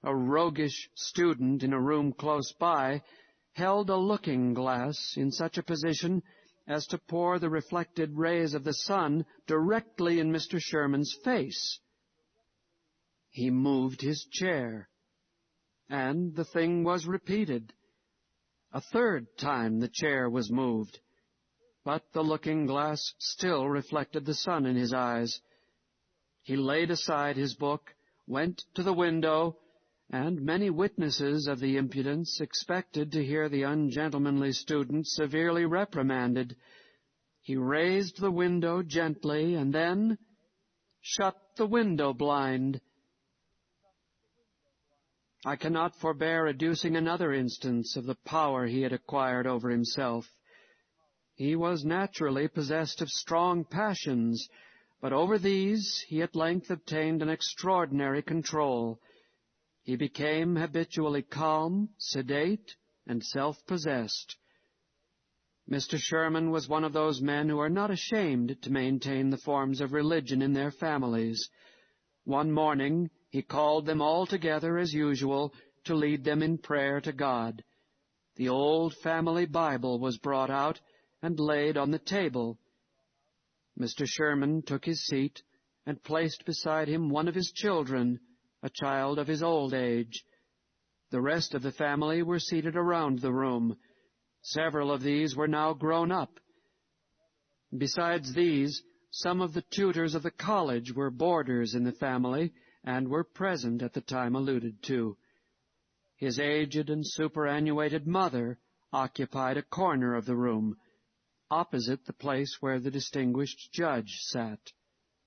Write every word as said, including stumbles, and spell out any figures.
a roguish student in a room close by, held a looking-glass in such a position as to pour the reflected rays of the sun directly in Mister Sherman's face. He moved his chair, and the thing was repeated. A third time the chair was moved, but the looking-glass still reflected the sun in his eyes. He laid aside his book, went to the window, and many witnesses of the impudence expected to hear the ungentlemanly student severely reprimanded. He raised the window gently and then shut the window blind. I cannot forbear adducing another instance of the power he had acquired over himself. He was naturally possessed of strong passions, but over these he at length obtained an extraordinary control. He became habitually calm, sedate, and self-possessed. Mister Sherman was one of those men who are not ashamed to maintain the forms of religion in their families. One morning he called them all together as usual to lead them in prayer to God. The old family Bible was brought out and laid on the table. Mister Sherman took his seat and placed beside him one of his children, a child of his old age. The rest of the family were seated around the room. Several of these were now grown up. Besides these, some of the tutors of the college were boarders in the family and were present at the time alluded to. His aged and superannuated mother occupied a corner of the room, opposite the place where the distinguished judge sat.